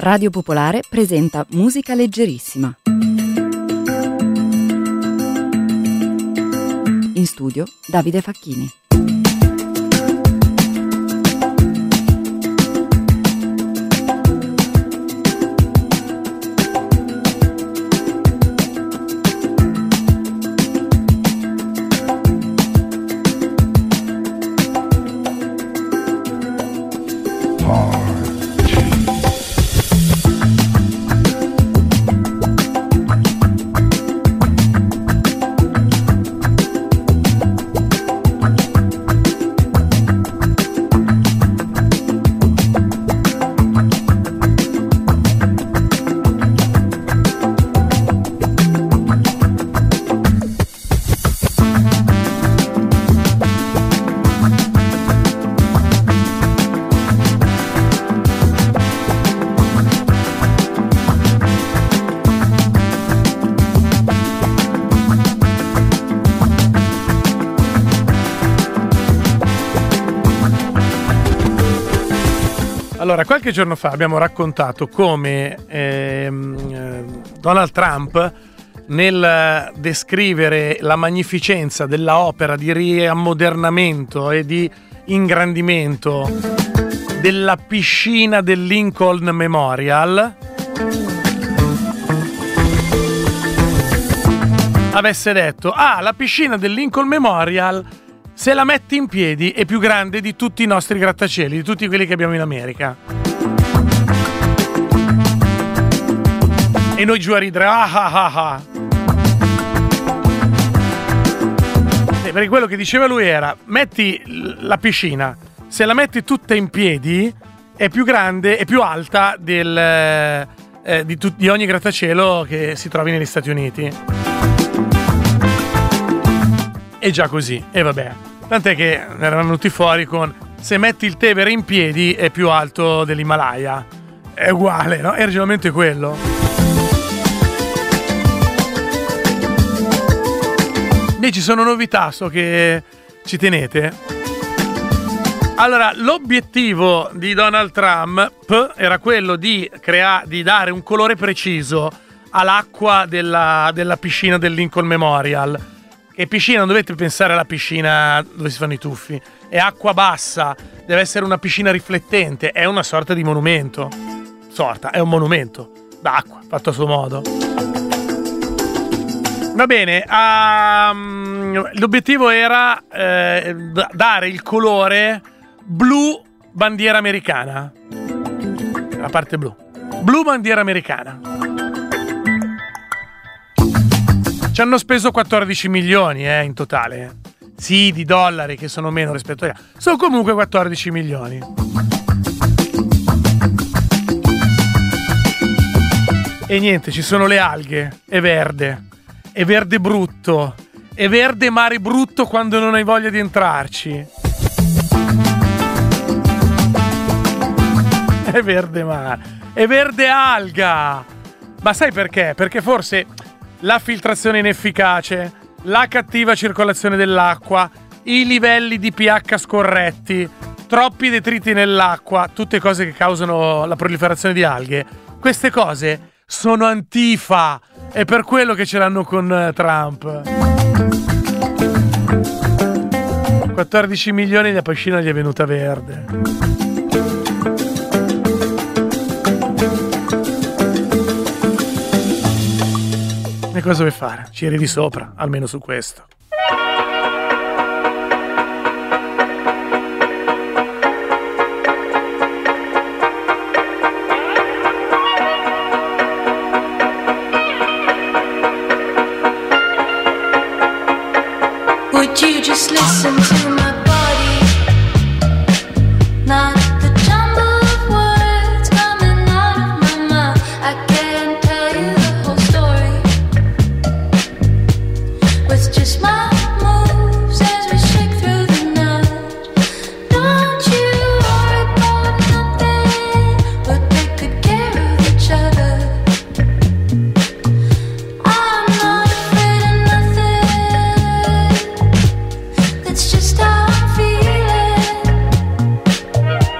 Radio Popolare presenta Musica Leggerissima. In studio Davide Facchini. Allora, qualche giorno fa abbiamo raccontato come Donald Trump, nel descrivere la magnificenza della opera di riammodernamento e di ingrandimento della piscina del Lincoln Memorial, avesse detto: la piscina del Lincoln Memorial, se la metti in piedi, è più grande di tutti i nostri grattacieli, di tutti quelli che abbiamo in America. E noi giù a ridere, perché quello che diceva lui era: metti la piscina, se la metti tutta in piedi, è più grande, è più alta di ogni grattacielo che si trovi negli Stati Uniti. E già così, e vabbè. Tant'è che ne erano venuti fuori con: se metti il Tevere in piedi è più alto dell'Himalaya. È uguale, no? È ragionamento quello. E ci sono novità, so che ci tenete. Allora, l'obiettivo di Donald Trump era quello di dare un colore preciso all'acqua della piscina del Lincoln Memorial. E piscina, non dovete pensare alla piscina dove si fanno i tuffi, è acqua bassa, deve essere una piscina riflettente, è una sorta di monumento. È un monumento d'acqua, fatto a suo modo. Va bene, l'obiettivo era dare il colore blu bandiera americana. La parte blu. Blu bandiera americana. Ci hanno speso 14 milioni in totale. Sì, di dollari, che sono meno rispetto a... Sono comunque 14 milioni. E niente, ci sono le alghe. È verde. È verde brutto. È verde mare brutto quando non hai voglia di entrarci. È verde mare. È verde alga. Ma sai perché? Perché forse... la filtrazione inefficace, la cattiva circolazione dell'acqua, i livelli di pH scorretti, troppi detriti nell'acqua, tutte cose che causano la proliferazione di alghe. Queste cose sono antifa, è per quello che ce l'hanno con Trump. 14 milioni, la piscina gli è venuta verde. E cosa vuoi fare? Ci ridi sopra, almeno su questo. Would you just listen to my body? Not the jumble of words coming out of my mouth. I can't tell you the whole story with just my moves as we shake through the night. Don't you worry about nothing, we'll take good care of each other. I'm not afraid of nothing, that's just how I'm feeling.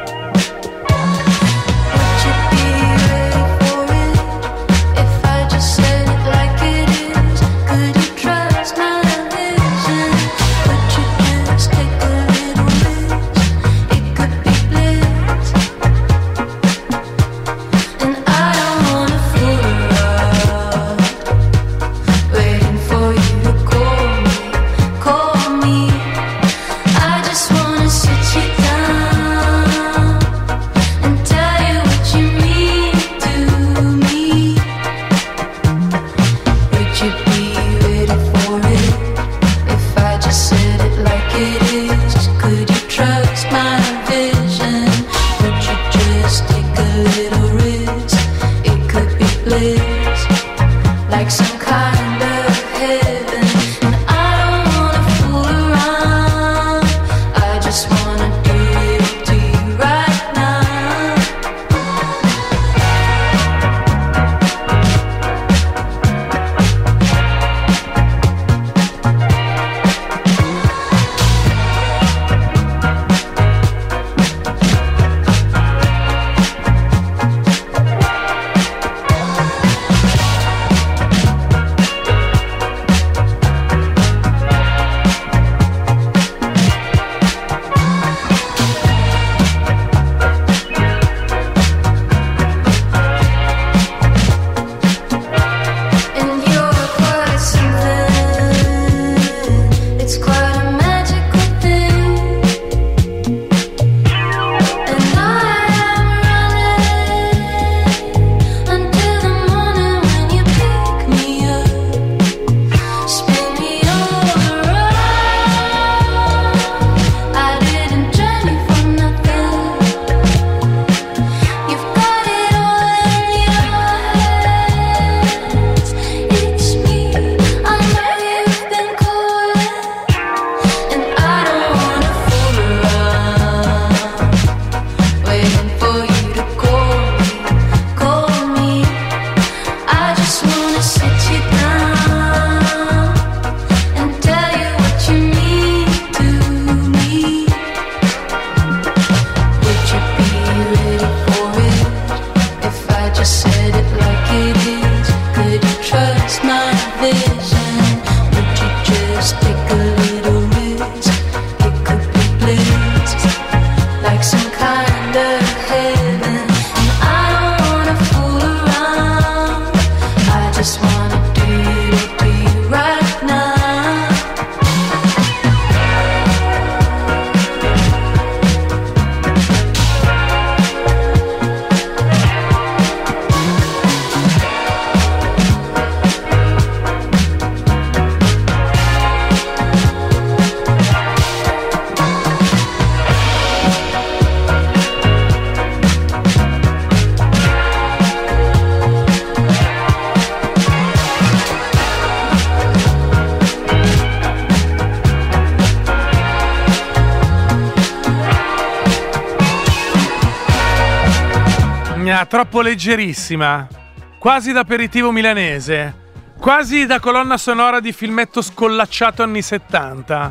bellina, troppo leggerissima, quasi da aperitivo milanese, quasi da colonna sonora di filmetto scollacciato anni 70.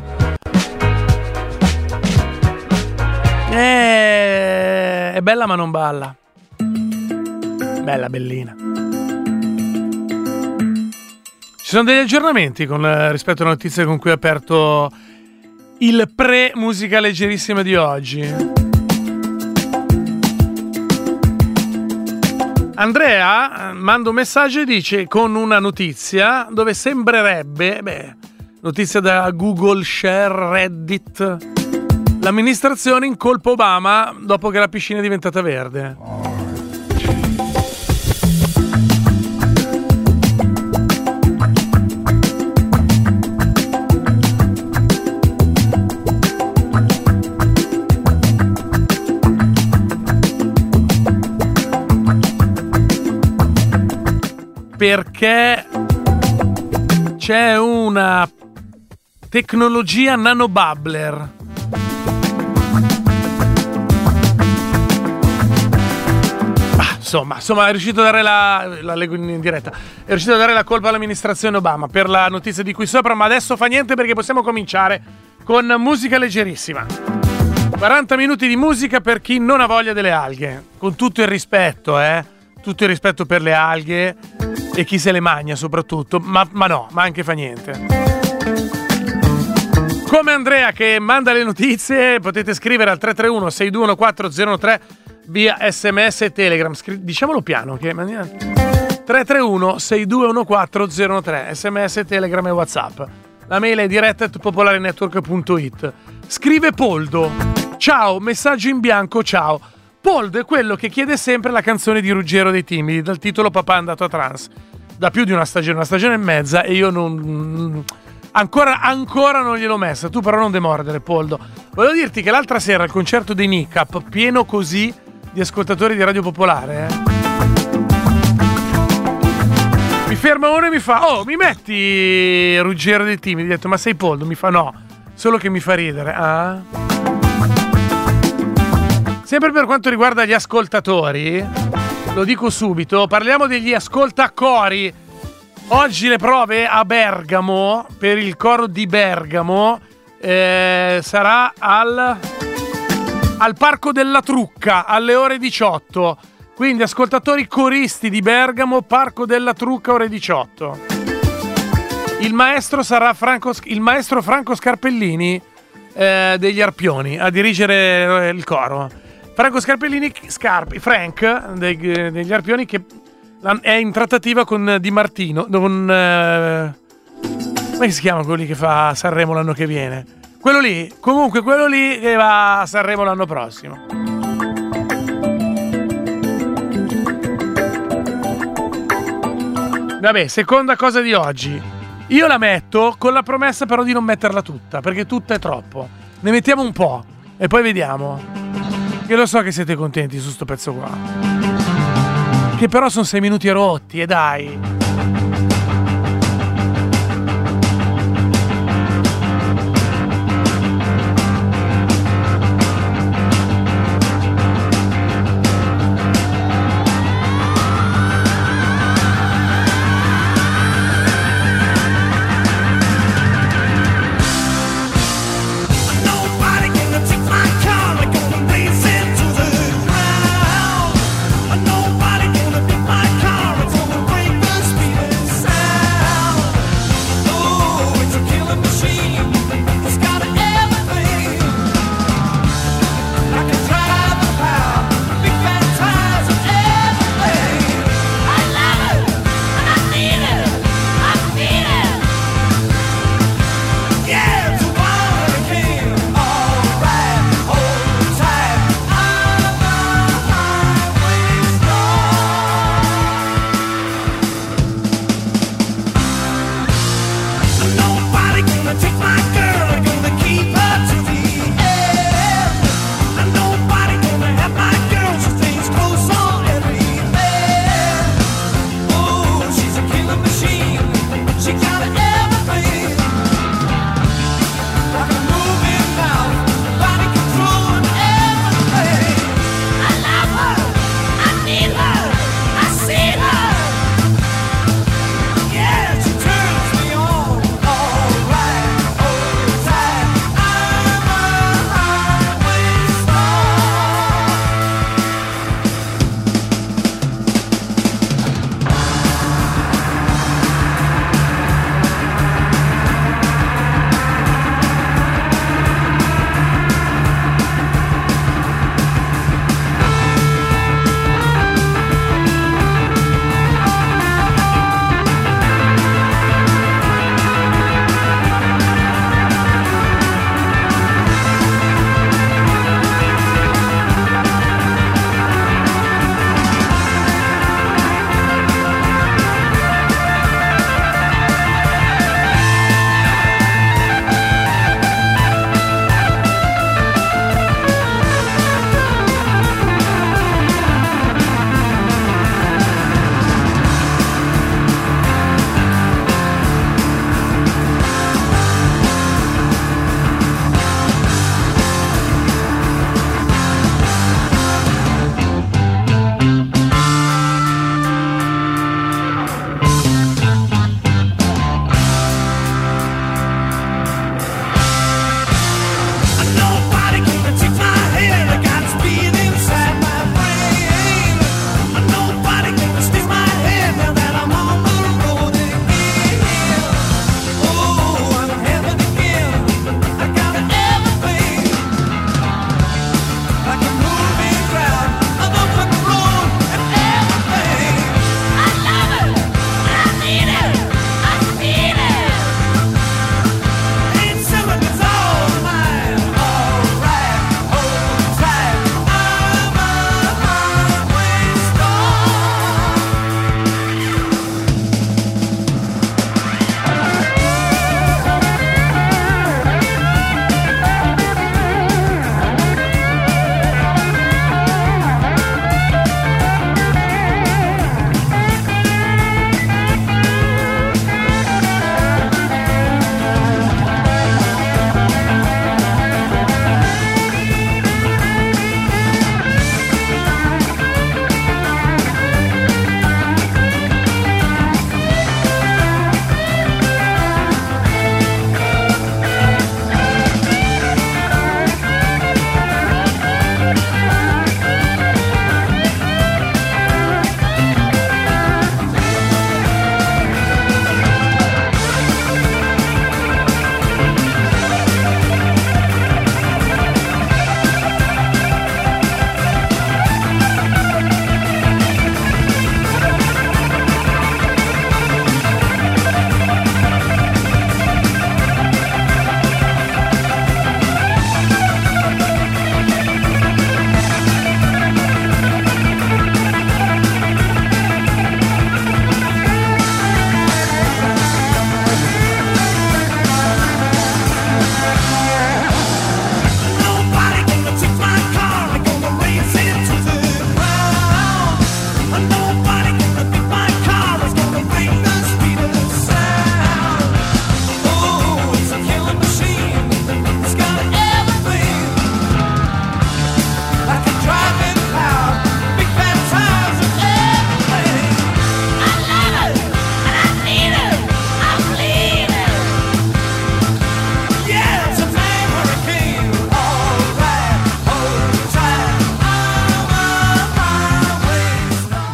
È bella ma non balla. Bella, bellina. Ci sono degli aggiornamenti rispetto alle notizie con cui ho aperto il pre-musica leggerissima di oggi. Andrea manda un messaggio e dice con una notizia dove sembrerebbe, notizia da Google, Share, Reddit, l'amministrazione incolpa Obama dopo che la piscina è diventata verde. Perché c'è una tecnologia nanobubbler. Insomma, è riuscito a dare la leggo in diretta. È riuscito a dare la colpa all'amministrazione Obama per la notizia di qui sopra, ma adesso fa niente perché possiamo cominciare con musica leggerissima. 40 minuti di musica per chi non ha voglia delle alghe. Con tutto il rispetto, tutto il rispetto per le alghe e chi se le mangia soprattutto, ma anche fa niente. Come Andrea che manda le notizie, potete scrivere al 331-621-403 via SMS e Telegram. Diciamolo piano, che 331-621-403 SMS, Telegram e WhatsApp. La mail è diretta@popolarenetwork.it. Scrive Poldo: ciao, messaggio in bianco, ciao. Poldo è quello che chiede sempre la canzone di Ruggero dei Timidi dal titolo Papà è andato a trans da più di una stagione e mezza, e io non ancora non gliel'ho messa. Tu però non demordere, Poldo. Volevo dirti che l'altra sera al concerto dei Nicap, pieno così di ascoltatori di Radio Popolare, mi ferma uno e mi fa: oh, mi metti Ruggero dei Timidi? Ho detto: ma sei Poldo? Mi fa: no, solo che mi fa ridere. Sempre per quanto riguarda gli ascoltatori, lo dico subito, parliamo degli ascoltacori. Oggi le prove a Bergamo, per il coro di Bergamo, sarà al Parco della Trucca alle ore 18. Quindi ascoltatori coristi di Bergamo, Parco della Trucca, ore 18. Il maestro sarà Franco Scarpellini degli Arpioni a dirigere il coro. Franco Scarpellini, Frank degli Arpioni, che è in trattativa con Di Martino, come si chiama quello lì che fa Sanremo l'anno che viene? Quello lì che va a Sanremo l'anno prossimo. Vabbè, seconda cosa di oggi. Io la metto con la promessa però di non metterla tutta, perché tutta è troppo. Ne mettiamo un po' e poi vediamo. Che lo so che siete contenti su sto pezzo qua, che però sono 6 minuti rotti, e dai. Nobody gonna beat my car. It's gonna break the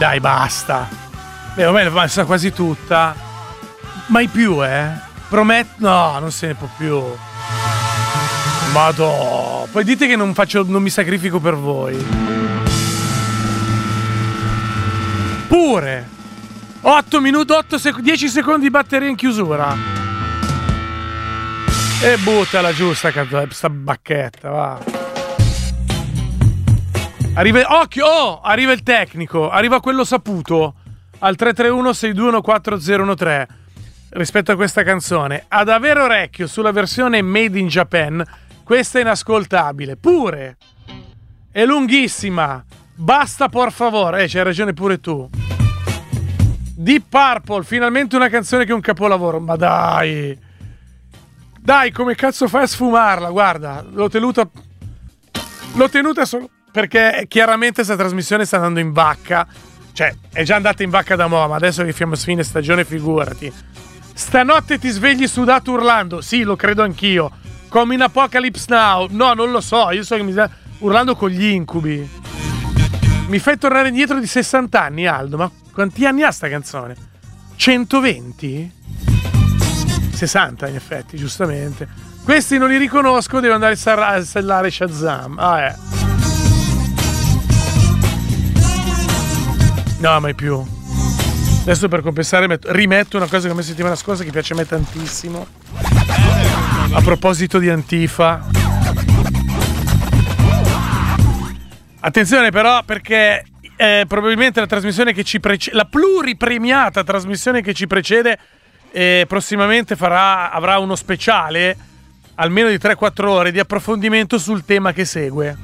Dai, basta. Beh, ormai l'ho messa quasi tutta. Mai più, Prometto. No, non se ne può più. Madò. Poi dite che non mi sacrifico per voi. Pure. 8 minuti, 10 secondi di batteria in chiusura. E buttala giù sta bacchetta, va. Arriva il tecnico, arriva quello saputo al 331-621-4013 rispetto a questa canzone. Ad avere orecchio sulla versione Made in Japan, questa è inascoltabile. Pure è lunghissima. Basta por favore. C'hai ragione pure tu. Deep Purple, finalmente una canzone che è un capolavoro. Ma dai, come cazzo fai a sfumarla? Guarda, l'ho tenuta solo perché chiaramente questa trasmissione sta andando in vacca. Cioè, è già andata in vacca da mo', ma adesso che siamo a fine stagione, figurati. Stanotte ti svegli sudato urlando. Sì, lo credo anch'io. Come in Apocalypse Now. No, non lo so, io so che mi sta urlando con gli incubi. Mi fai tornare indietro di 60 anni, Aldo. Ma quanti anni ha sta canzone? 120? 60 in effetti, giustamente. Questi non li riconosco, devo andare a installare Shazam. No, mai più. Adesso per compensare rimetto una cosa che ho messo settimana scorsa che piace a me tantissimo. A proposito di Antifa. Attenzione però, perché probabilmente la trasmissione che ci precede, la pluripremiata trasmissione che ci precede, prossimamente avrà uno speciale almeno di 3-4 ore di approfondimento sul tema che segue.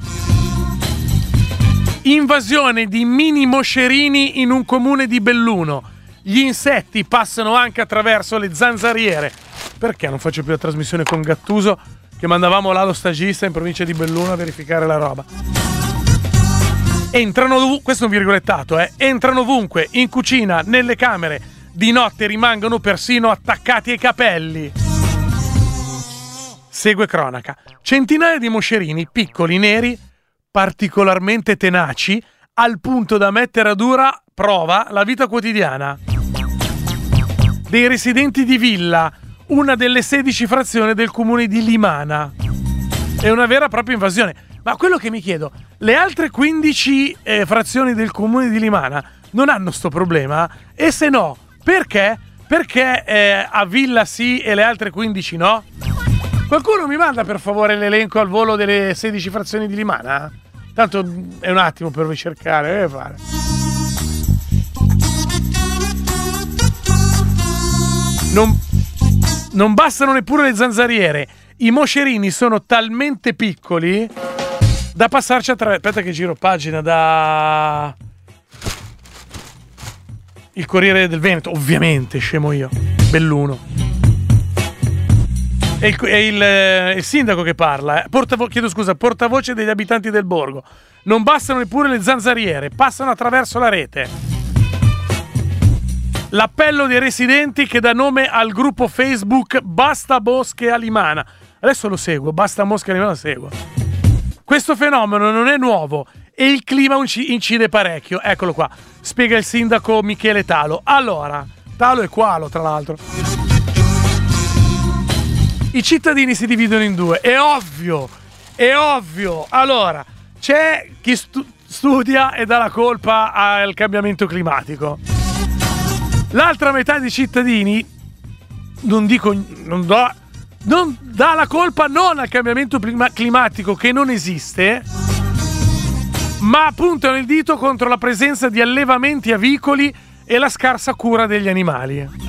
Invasione di mini moscerini in un comune di Belluno. Gli insetti passano anche attraverso le zanzariere. Perché non faccio più la trasmissione con Gattuso, che mandavamo là lo stagista in provincia di Belluno a verificare la roba? Questo è un virgolettato, entrano ovunque, in cucina, nelle camere, di notte rimangono persino attaccati ai capelli. Segue cronaca. Centinaia di moscerini, piccoli, neri, particolarmente tenaci, al punto da mettere a dura prova la vita quotidiana dei residenti di Villa, una delle 16 frazioni del comune di Limana. È una vera e propria invasione. Ma quello che mi chiedo, le altre 15 frazioni del comune di Limana non hanno sto problema? E se no, perché? Perché a Villa sì e le altre 15 no? Qualcuno mi manda per favore l'elenco al volo delle 16 frazioni di Limana? Tanto è un attimo per ricercare, fare. Non bastano neppure le zanzariere. I moscerini sono talmente piccoli da passarci attraverso. Aspetta che giro pagina da Il Corriere del Veneto, ovviamente, scemo io. Belluno. È il sindaco che parla, portavoce degli abitanti del borgo. Non bastano neppure le zanzariere, passano attraverso la rete. L'appello dei residenti che dà nome al gruppo Facebook Basta Mosche a Limana. Adesso lo seguo, Basta Mosche a Limana lo seguo. Questo fenomeno non è nuovo e il clima incide parecchio. Eccolo qua, spiega il sindaco Michele Talo. Allora, Talo e Qualo tra l'altro. I cittadini si dividono in due, è ovvio. Allora, c'è chi studia e dà la colpa al cambiamento climatico. L'altra metà dei cittadini non dà la colpa non al cambiamento climatico che non esiste, ma puntano il dito contro la presenza di allevamenti avicoli e la scarsa cura degli animali.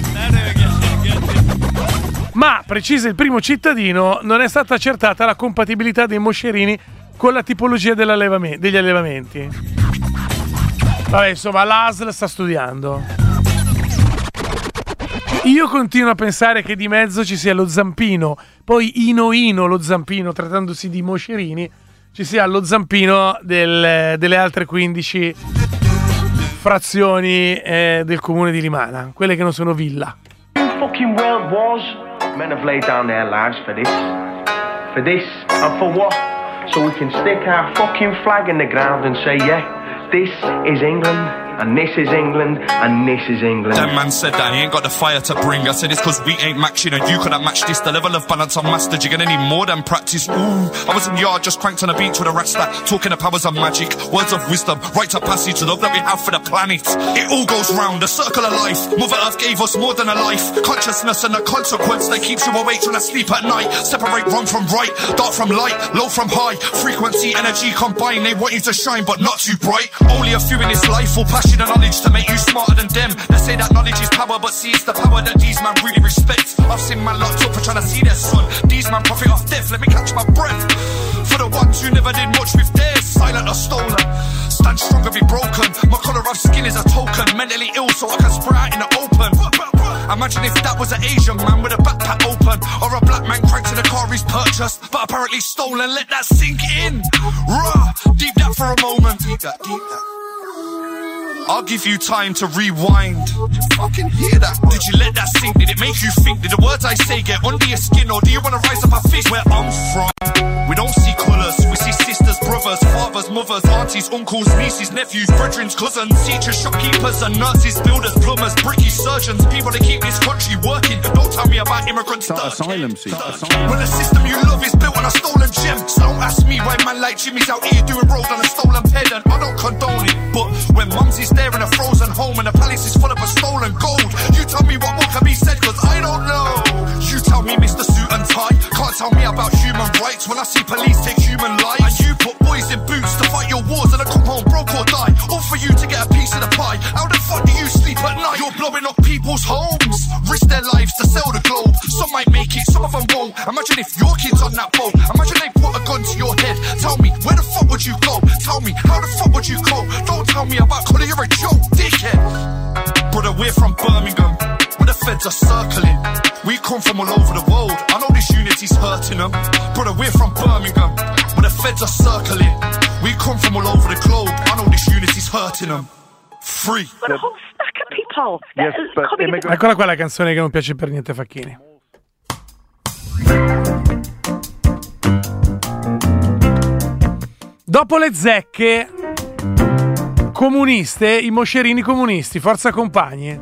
Ma, precisa il primo cittadino, non è stata accertata la compatibilità dei moscerini con la tipologia degli allevamenti. Vabbè, insomma, l'ASL sta studiando. Io continuo a pensare che di mezzo ci sia lo zampino, poi Ino lo zampino, trattandosi di moscerini, ci sia lo zampino delle altre 15 frazioni del comune di Limana, quelle che non sono Villa. Fucking world wars. Men have laid down their lives for this and for what? So we can stick our fucking flag in the ground and say, yeah, this is England And this is England, and this is England. That man said that he ain't got the fire to bring. I said it's cause we ain't matching, and you couldn't match this. The level of balance I'm mastered, you're gonna need more than practice. Ooh, I was in the yard just cranked on the beach with a rat stack, talking the powers of magic, words of wisdom, rites of passage, the love that we have for the planet. It all goes round, the circle of life. Mother Earth gave us more than a life. Consciousness and the consequence that keeps you awake when I sleep at night. Separate wrong from right, dark from light, low from high. Frequency, energy combine. They want you to shine, but not too bright. Only a few in this life will pass you the knowledge to make you smarter than them. They say that knowledge is power, but see it's the power that these man really respect. I've seen man locked up for trying to see their son. These man profit off death, let me catch my breath. For the ones who never did much with theirs, silent or stolen. Stand strong or be broken. My colour of skin is a token. Mentally ill so I can spread out in the open. Imagine if that was an Asian man with a backpack open, or a black man cranked to the car he's purchased, but apparently stolen. Let that sink in. Rah, deep that for a moment. Deep that, deep that. I'll give you time to rewind. Did you fucking hear that? Did you let that sink? Did it make you think? Did the words I say get under your skin, or do you wanna rise up a fist? Where I'm from, we don't see colours. We see sisters, brothers, fathers, mothers, aunties, uncles, nieces, nephews, brethren, cousins, teachers, shopkeepers and nurses, builders, plumbers, brickies, surgeons, people that keep this country working. Don't tell me about immigrants. Asylum seek. When the system you love is built on a stolen gem, so don't ask me why man like Jimmy's out here doing road on a stolen pedant. I don't condone it, but when mums is there in a frozen home and the palace is full of a stolen gold, you tell me what more can be said, cause I don't know. You tell me Mr. Suit and Tie can't tell me about human rights when I see police take human lives. And you put boys in boots to fight your wars and I come home broke or die, all for you to get a piece of the pie. How the fuck do you sleep at night? You're blowing up people's homes, risk their lives to sell the globe. Some might make it, some of them won't. Imagine if your kid's on that boat. Imagine they put a gun to your head. Tell me, where the fuck would you go? Tell me, how the fuck would you cope? Don't tell me about colour, you're a joke, dickhead. Brother, we're from Birmingham, where the feds are circling. We come from all over the world, I know this unity's hurting them. Brother, we're from Birmingham, where the feds are circling. We come from all over the globe, I know this unity's hurting them. Free. But a whole stack of people. Yes, but Eccola qua la canzone che non piace per niente a Facchini. Dopo le zecche comuniste, i moscerini comunisti, forza compagni.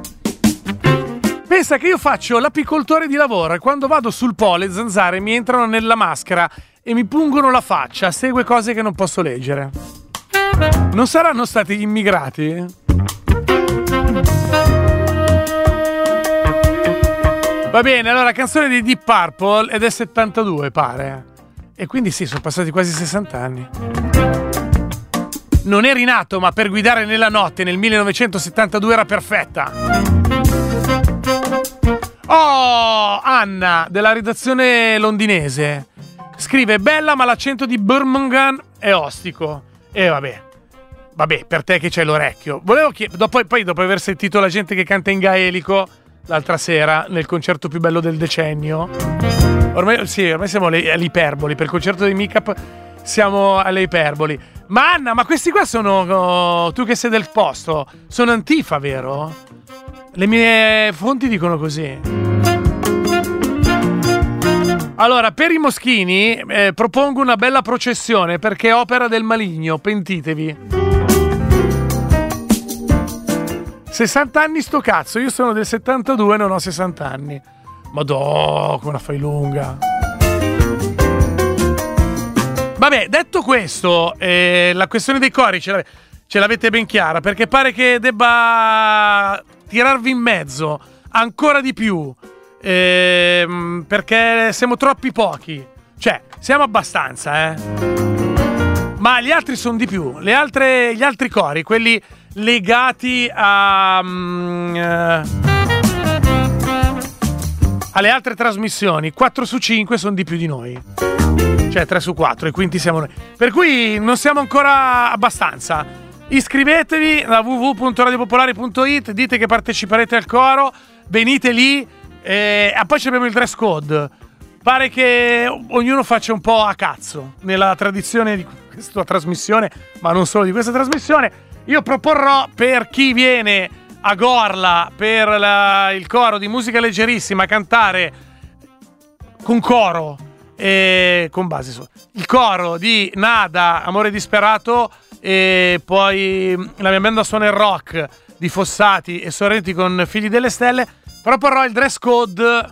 Pensa che io faccio l'apicoltore di lavoro e quando vado sul Po le zanzare mi entrano nella maschera e mi pungono la faccia, segue cose che non posso leggere. Non saranno stati gli immigrati? Va bene, allora canzone di Deep Purple ed è 72 pare. E quindi sì, sono passati quasi 60 anni. Non eri nato, ma per guidare nella notte nel 1972 era perfetta. Oh, Anna, della redazione londinese, scrive: bella ma l'accento di Birmingham è ostico. E vabbè, per te che c'hai l'orecchio. Volevo poi dopo aver sentito la gente che canta in gaelico l'altra sera nel concerto più bello del decennio, ormai siamo all'iperboli. Per il concerto dei Make-up siamo alle iperboli. Ma Anna, ma questi qua sono, tu che sei del posto, sono Antifa, vero? Le mie fonti dicono così. Allora, per i moschini propongo una bella processione perché è opera del maligno, pentitevi. 60 anni sto cazzo, io sono del 72 e non ho 60 anni. Madò, come la fai lunga. Vabbè, detto questo, la questione dei cori ce l'avete ben chiara, perché pare che debba tirarvi in mezzo ancora di più, perché siamo troppi pochi. Cioè, siamo abbastanza, ma gli altri sono di più. Gli altri cori, quelli legati alle altre trasmissioni, 4 su 5 sono di più di noi, cioè 3 su 4, e quindi siamo noi, per cui non siamo ancora abbastanza. Iscrivetevi a www.radiopopolare.it, dite che parteciperete al coro, venite lì, e poi abbiamo il dress code. Pare che ognuno faccia un po' a cazzo nella tradizione di questa trasmissione, ma non solo di questa trasmissione. Io proporrò, per chi viene a Gorla per il coro di musica leggerissima, cantare con coro e con base su il coro di Nada, Amore disperato, e poi la mia banda suona il rock di Fossati e Sorrenti con Figli delle Stelle. Proporrò il dress code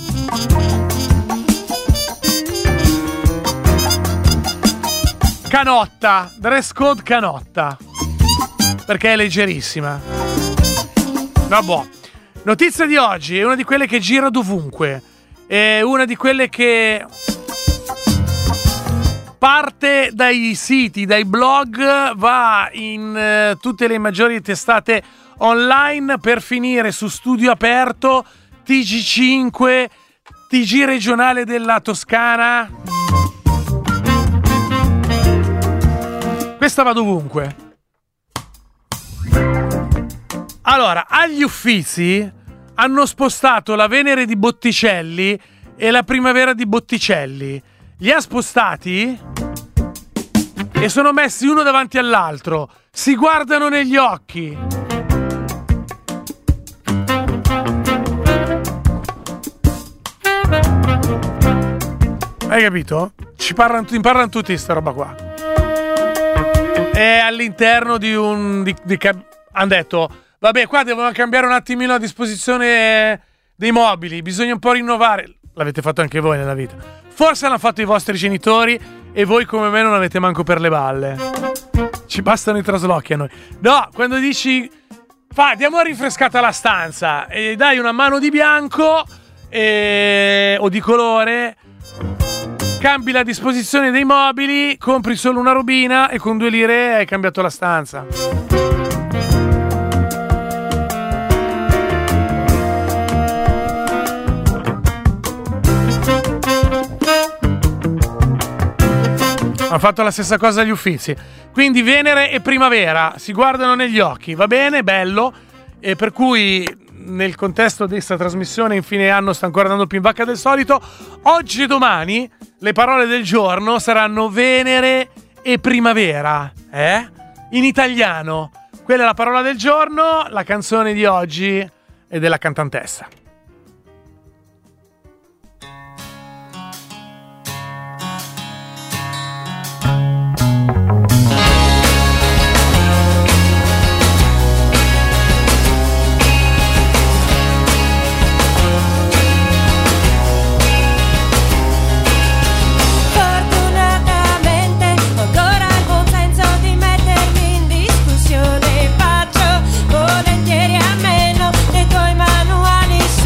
canotta, dress code canotta, perché è leggerissima. Vabbè. Notizia di oggi è una di quelle che gira dovunque, è una di quelle che parte dai siti, dai blog, va in tutte le maggiori testate online per finire su Studio Aperto, TG5, TG regionale della Toscana. Questa va dovunque. Allora, agli Uffizi hanno spostato la Venere di Botticelli e la Primavera di Botticelli. Li ha spostati e sono messi uno davanti all'altro. Si guardano negli occhi. Hai capito? Parlano tutti di sta roba qua. È all'interno di un... hanno detto... Vabbè, qua devono cambiare un attimino la disposizione dei mobili, bisogna un po' rinnovare. L'avete fatto anche voi nella vita. Forse l'hanno fatto i vostri genitori e voi come me non avete manco per le balle. Ci bastano i traslochi a noi. No, quando dici diamo una rinfrescata alla stanza e dai una mano di bianco o di colore, cambi la disposizione dei mobili, compri solo una robina e con 2 lire hai cambiato la stanza. Ha fatto la stessa cosa agli Uffizi. Quindi Venere e Primavera si guardano negli occhi, va bene, bello, e per cui nel contesto di questa trasmissione in fine anno sta ancora andando più in vacca del solito. Oggi e domani le parole del giorno saranno Venere e Primavera, in italiano. Quella è la parola del giorno, la canzone di oggi è della cantantessa. Volentieri a meno dei tuoi manuali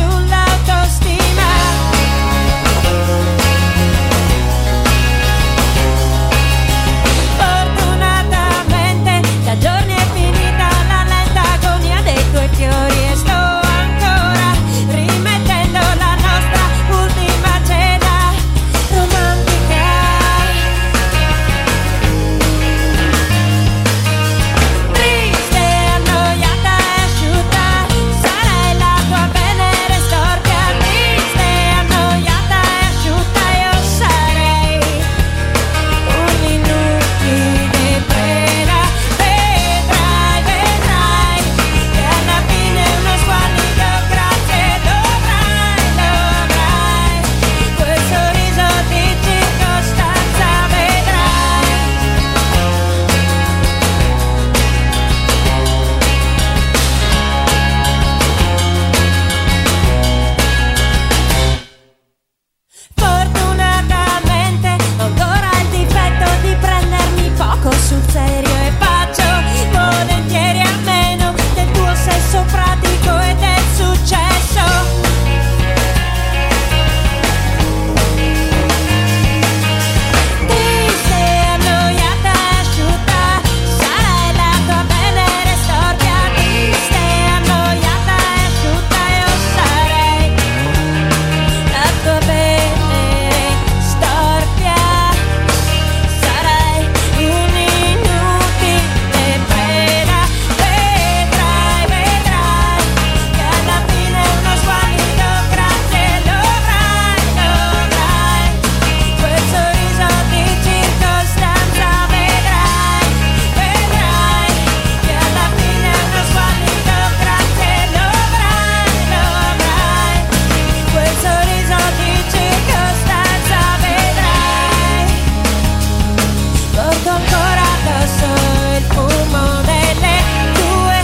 sento ancora addosso il fumo delle tue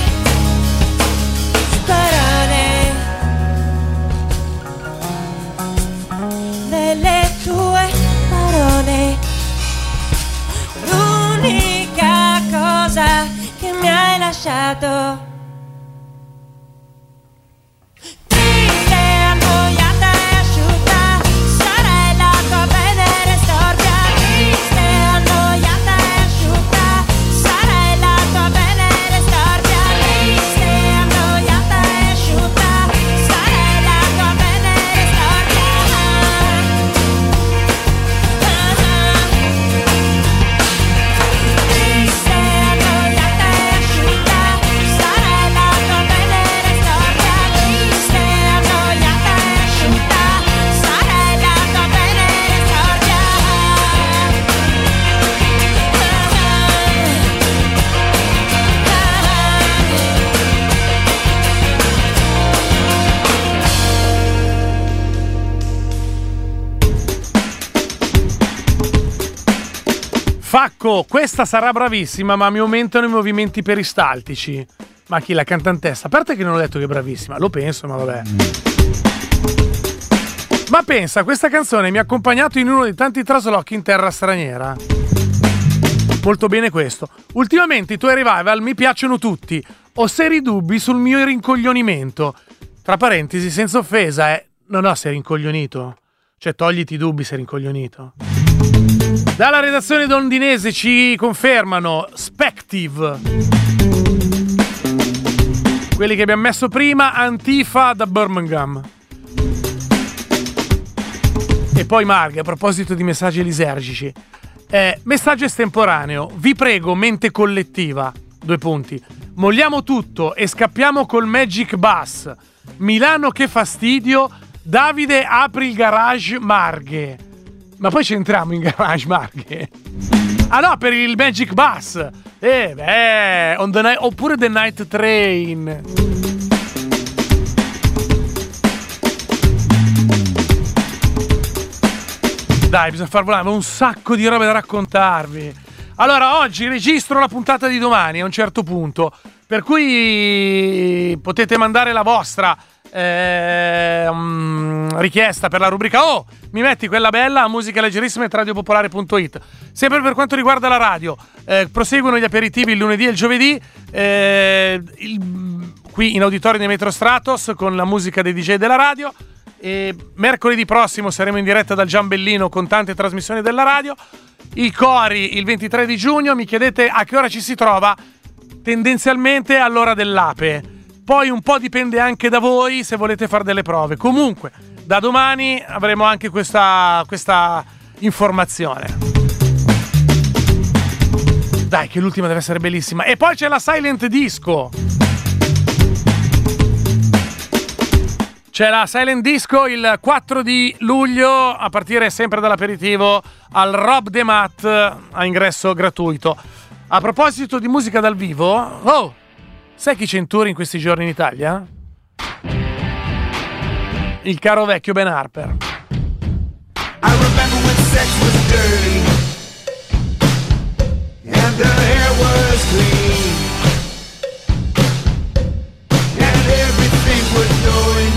parole, delle tue parole. L'unica cosa che mi hai lasciato triste, annoiata e asciutta, sarai la tua venere storbia. Triste, annoiata e asciutta, sarai la tua venere storbia. Triste, annoiata e asciutta, sarai la tua venere storbia. Triste, annoiata e asciutta, sarai la tua venere storbia. Triste, annoiata e asciutta, sarai la tua venere storbia. Facco, questa sarà bravissima, ma mi aumentano i movimenti peristaltici. Ma chi, la cantantessa? A parte che non ho detto che è bravissima, lo penso, ma vabbè. Ma pensa, questa canzone mi ha accompagnato in uno dei tanti traslochi in terra straniera. Molto bene questo. Ultimamente i tuoi revival mi piacciono tutti. Ho seri dubbi sul mio rincoglionimento. Tra parentesi, senza offesa, non ho sei rincoglionito. Cioè, togliti i dubbi, sei rincoglionito. Dalla redazione londinese ci confermano Spective, quelli che abbiamo messo prima, Antifa da Birmingham. E poi Marghe, a proposito di messaggi lisergici, messaggio estemporaneo: vi prego, mente collettiva, : molliamo tutto e scappiamo col Magic Bus. Milano, che fastidio. Davide, apri il garage Marghe. Ma poi ci entriamo in garage Marghe? Ah no, per il Magic Bus. On the night, oppure The Night Train. Dai, bisogna far volare un sacco di robe da raccontarvi. Allora, oggi registro la puntata di domani a un certo punto, per cui potete mandare la vostra richiesta per la rubrica mi metti quella bella a musicaleggerissima@radiopopolare.it. Sempre per quanto riguarda la radio, proseguono gli aperitivi il lunedì e il giovedì qui in auditorio di Metro Stratos con la musica dei DJ della radio, e mercoledì prossimo saremo in diretta dal Giambellino con tante trasmissioni della radio. I cori il 23 di giugno. Mi chiedete a che ora ci si trova? Tendenzialmente all'ora dell'ape. Poi un po' dipende anche da voi se volete fare delle prove. Comunque, da domani avremo anche questa informazione. Dai, che l'ultima deve essere bellissima. E poi c'è la Silent Disco. C'è la Silent Disco il 4 di luglio, a partire sempre dall'aperitivo al Rob de Mat, a ingresso gratuito. A proposito di musica dal vivo, sai chi c'è in tour in questi giorni in Italia? Il caro vecchio Ben Harper. I remember when sex was dirty and the hair was clean and everything worth knowing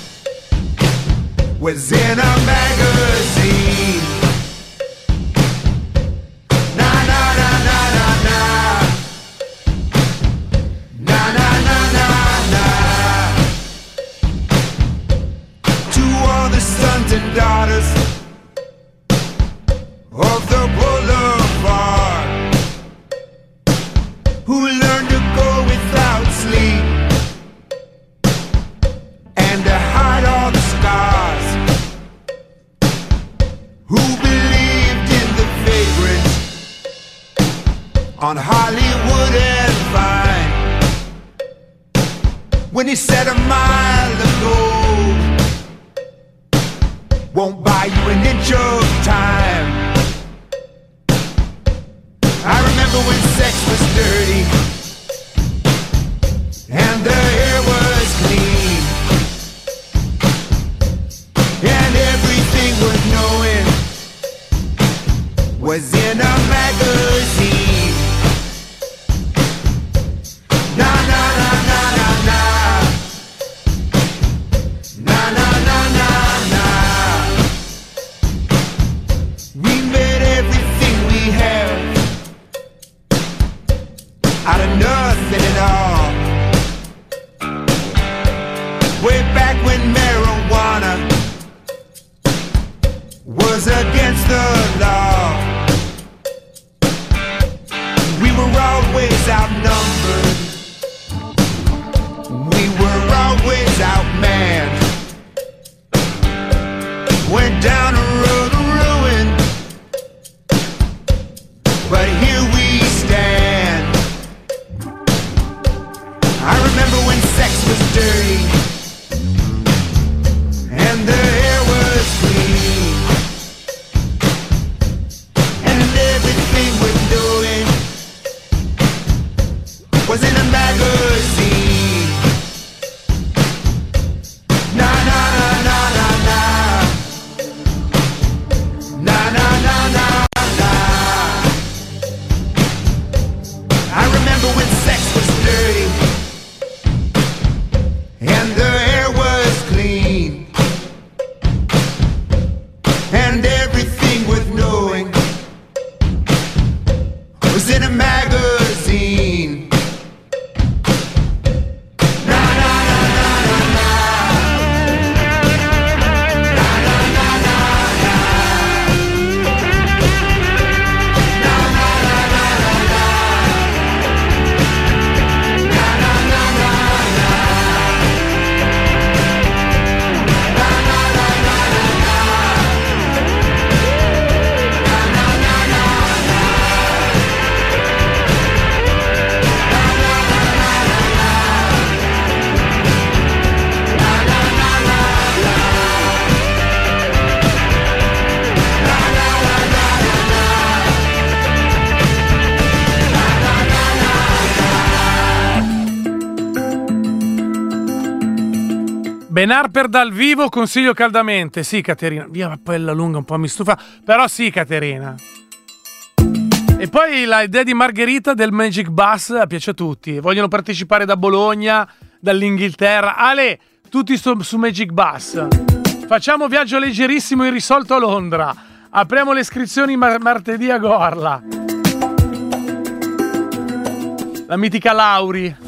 was in a magazine. Na na na na na na. Na na na na na. To all the sons and daughters of the boulevard who learned to go without sleep and to hide all the scars, who believed in the vagrant on Hollywood and Vine when he said a mile of gold won't buy you an inch of time. I remember when sex was dirty and the hair was clean and everything worth knowing was in a magazine. always outnumbered. We were always outmanned. Went down a road of ruin, but here we stand. I remember when sex was dirty and the air was clean, and everything we're doing was in a magazine. Na na na na na na, na na na na na. I remember when sex was dirty and the air was clean, and everything worth knowing was in a magazine. Na na na na na na, na na na na na, na na na na na na, na na na na na. Ben Harper dal vivo, consiglio caldamente. Sì, Caterina. Via, ma poi la lunga un po' mi stufa. Però sì, Caterina. E poi l'idea di Margherita del Magic Bus piace a tutti. Vogliono partecipare da Bologna, dall'Inghilterra. Ale, tutti su Magic Bus. Facciamo viaggio leggerissimo irrisolto a Londra. Apriamo le iscrizioni martedì a Gorla. La mitica Lauri.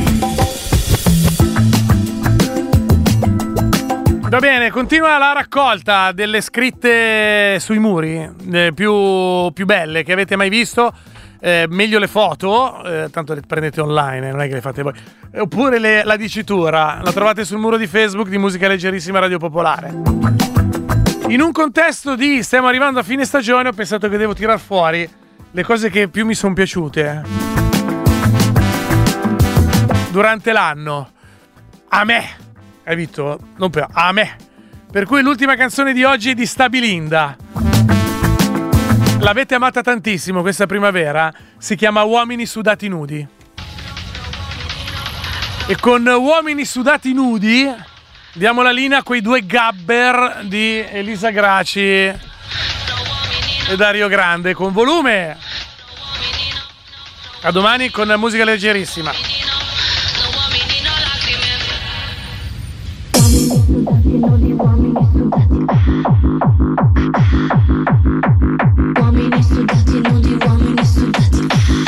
Va bene, continua la raccolta delle scritte sui muri più belle che avete mai visto. Meglio le foto, tanto le prendete online, non è che le fate voi. Oppure la dicitura, la trovate sul muro di Facebook di Musica Leggerissima Radio Popolare. In un contesto di stiamo arrivando a fine stagione, ho pensato che devo tirar fuori le cose che più mi sono piaciute durante l'anno. A me! Hai visto? Non per a me. Per cui l'ultima canzone di oggi è di Stabilinda. L'avete amata tantissimo questa primavera. Si chiama Uomini Sudati Nudi. E con Uomini Sudati Nudi diamo la linea a quei due gabber di Elisa Graci e Dario Grande. Con volume. A domani con Musica Leggerissima. Uomini sudati nudi, uomini sudati.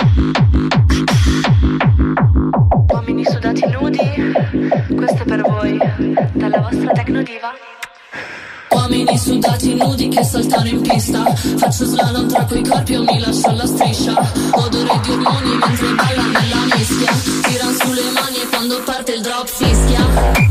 Uomini sudati nudi, questo è per voi, dalla vostra Tecnodiva. Uomini sudati nudi che saltano in pista. Faccio slalom tra quei corpi o mi lascio alla striscia. Odore di ormoni mentre balla nella mischia. Tiran su le mani e quando parte il drop fischia.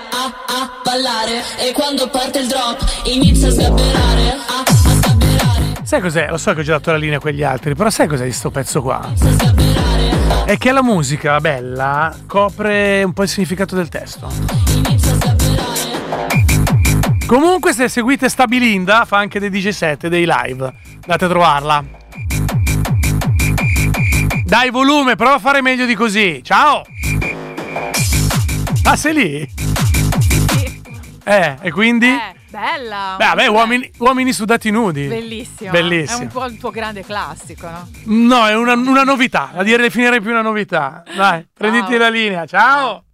ballare e quando parte il drop inizia a sgabberare, a sgabberare. Sai cos'è? Lo so che ho già dato la linea a quegli altri, però sai cos'è di sto pezzo qua? È che la musica bella copre un po' il significato del testo. Comunque, se seguite Stabilinda, fa anche dei DJ set, dei live. Andate a trovarla. Dai, volume, prova a fare meglio di così. Ciao! Ah, sei lì? E quindi? Bella. Beh, vabbè, uomini sudati nudi. Bellissimo. Bellissimo. È un po' il tuo grande classico, no? No, è una novità. A dire definirei più una novità. Dai, prenditi la linea. Ciao!